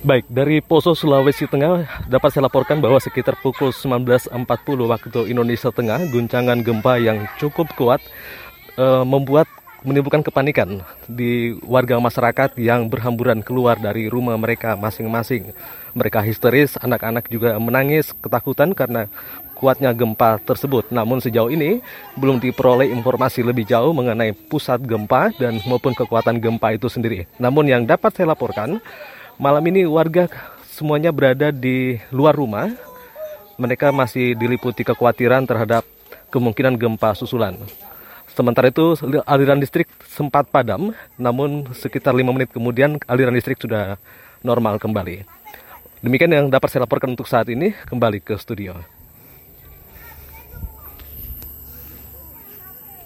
Baik, dari Poso, Sulawesi Tengah dapat saya laporkan bahwa sekitar pukul 19.40 waktu Indonesia Tengah, guncangan gempa yang cukup kuat menimbulkan kepanikan di warga masyarakat yang berhamburan keluar dari rumah mereka masing-masing. Mereka histeris, anak-anak juga menangis ketakutan karena kuatnya gempa tersebut. Namun sejauh ini belum diperoleh informasi lebih jauh mengenai pusat gempa dan maupun kekuatan gempa itu sendiri. Namun yang dapat saya laporkan, malam ini warga semuanya berada di luar rumah. Mereka masih diliputi kekhawatiran terhadap kemungkinan gempa susulan. Sementara itu aliran listrik sempat padam, namun sekitar 5 menit kemudian aliran listrik sudah normal kembali. Demikian yang dapat saya laporkan untuk saat ini, kembali ke studio.